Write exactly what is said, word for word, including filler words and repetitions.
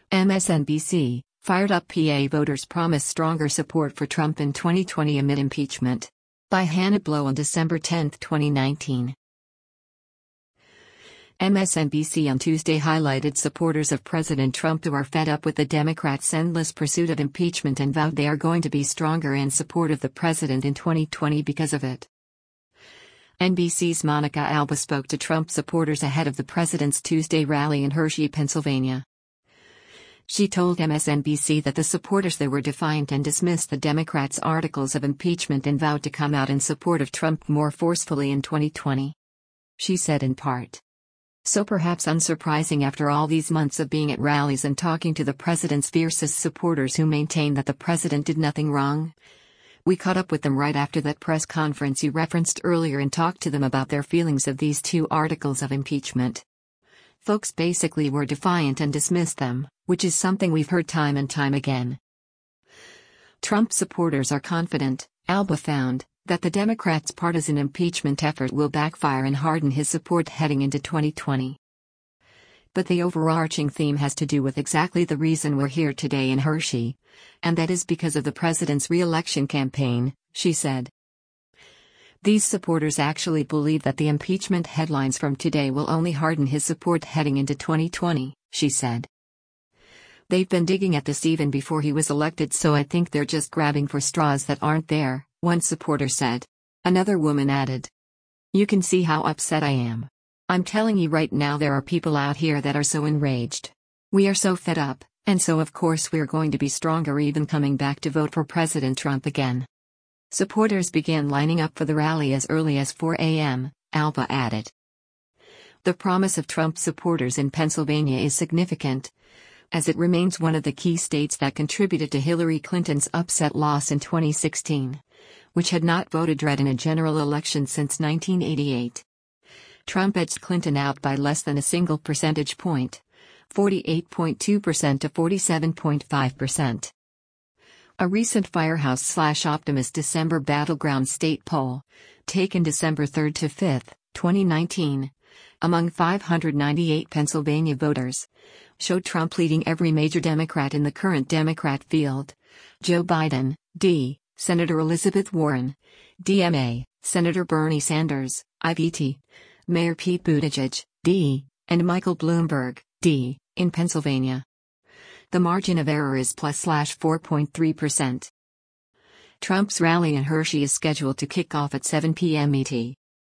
M S N B C, fired up P A voters promise stronger support for Trump in twenty twenty amid impeachment. By Hannah Blow on December tenth, twenty nineteen. M S N B C on Tuesday highlighted supporters of President Trump who are fed up with the Democrats' endless pursuit of impeachment and vowed they are going to be stronger in support of the president in twenty twenty because of it. N B C's Monica Alba spoke to Trump supporters ahead of the president's Tuesday rally in Hershey, Pennsylvania. She told M S N B C that the supporters there were defiant and dismissed the Democrats' articles of impeachment and vowed to come out in support of Trump more forcefully in twenty twenty. She said in part. So perhaps unsurprising after all these months of being at rallies and talking to the president's fiercest supporters who maintain that the president did nothing wrong. We caught up with them right after that press conference you referenced earlier and talked to them about their feelings of these two articles of impeachment. Folks basically were defiant and dismissed them, which is something we've heard time and time again. Trump supporters are confident, Alba found, that the Democrats' partisan impeachment effort will backfire and harden his support heading into twenty twenty. But the overarching theme has to do with exactly the reason we're here today in Hershey, and that is because of the president's re-election campaign, she said. These supporters actually believe that the impeachment headlines from today will only harden his support heading into twenty twenty, she said. They've been digging at this even before he was elected, so I think they're just grabbing for straws that aren't there, one supporter said. Another woman added. You can see how upset I am. I'm telling you right now, there are people out here that are so enraged. We are so fed up, and so of course we're going to be stronger even coming back to vote for President Trump again. Supporters began lining up for the rally as early as four a m, Alba added. The promise of Trump supporters in Pennsylvania is significant, as it remains one of the key states that contributed to Hillary Clinton's upset loss in twenty sixteen, which had not voted red in a general election since nineteen eighty-eight. Trump edged Clinton out by less than a single percentage point, forty-eight point two percent to forty-seven point five percent. A recent Firehouse/Optimist December Battleground State poll, taken December third to fifth, twenty nineteen, among five hundred ninety-eight Pennsylvania voters, showed Trump leading every major Democrat in the current Democrat field: Joe Biden, D, Senator Elizabeth Warren, D M A, Senator Bernie Sanders, I V T, Mayor Pete Buttigieg, D, and Michael Bloomberg, D, in Pennsylvania. The margin of error is plus four point three percent. Trump's rally in Hershey is scheduled to kick off at seven p m E T.